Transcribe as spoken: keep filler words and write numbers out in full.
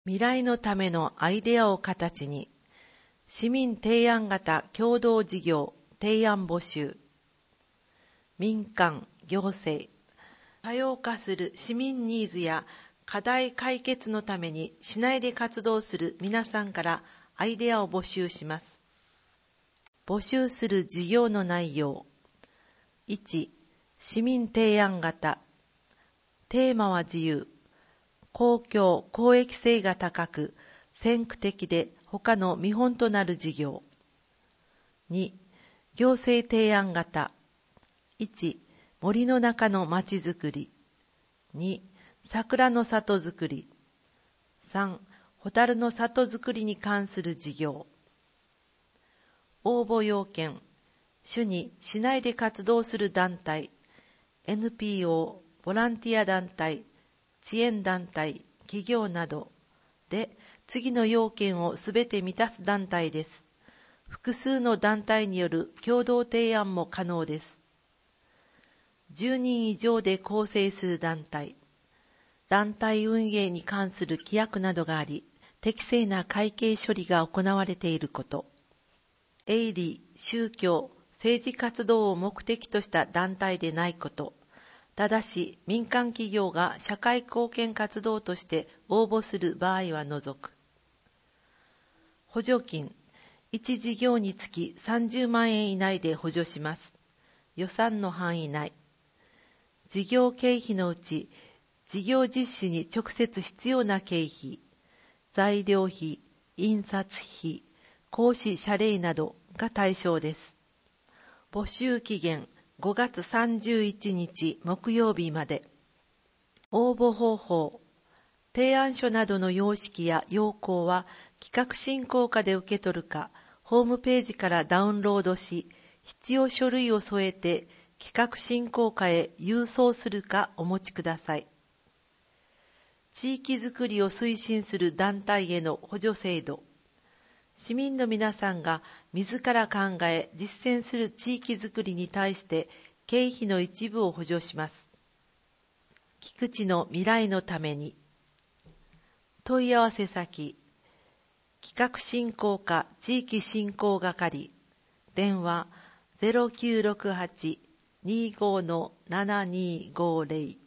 未来のためのアイデアを形に、市民提案型共同事業提案募集。民間、行政、多様化する市民ニーズや課題解決のために市内で活動する皆さんからアイデアを募集します。募集する事業の内容。いち、市民提案型。テーマは自由。公共・公益性が高く、先駆的で他の見本となる事業。に、行政提案型。いち、森の中のまちづくり。に、桜の里づくり。さん、蛍の里づくりに関する事業。応募要件。主に市内で活動する団体、エヌピーオー、ボランティア団体、支援団体、企業などで、次の要件をすべて満たす団体です。複数の団体による共同提案も可能です。じゅうにん以上で構成する団体、団体運営に関する規約などがあり、適正な会計処理が行われていること、営利、宗教、政治活動を目的とした団体でないこと、ただし民間企業が社会貢献活動として応募する場合は除く。補助金、いち事業につきさんじゅうまんえん以内で補助します。予算の範囲内。事業経費のうち、事業実施に直接必要な経費、材料費、印刷費、講師謝礼などが対象です。募集期限ごがつさんじゅういちにち木曜日まで。応募方法。提案書などの様式や要項は企画進行課で受け取るか、ホームページからダウンロードし、必要書類を添えて企画進行課へ郵送するかお持ちください。地域づくりを推進する団体への補助制度。市民の皆さんが自ら考え実践する地域づくりに対して経費の一部を補助します。菊池の未来のために。問い合わせ先、企画振興課地域振興係、電話 ゼロきゅうろくはち にーごー ななにーごーぜろ